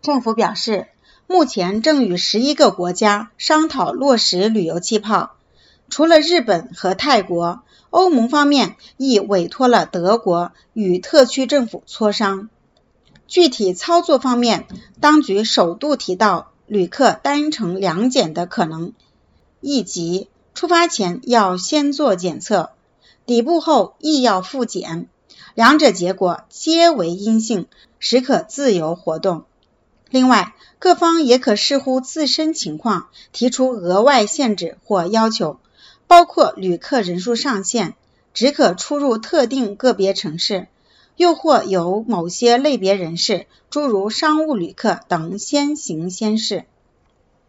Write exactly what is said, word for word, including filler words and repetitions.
政府表示，目前正与十一个国家商讨落实旅游气泡，除了日本和泰国，欧盟方面亦委托了德国与特区政府磋商。具体操作方面，当局首度提到旅客单程两检的可能，亦即出发前要先做检测，抵埗后亦要复检，两者结果皆为阴性，实可自由活动。另外，各方也可视乎自身情况提出额外限制或要求，包括旅客人数上限，只可出入特定个别城市，又或由某些类别人士，诸如商务旅客等先行先试。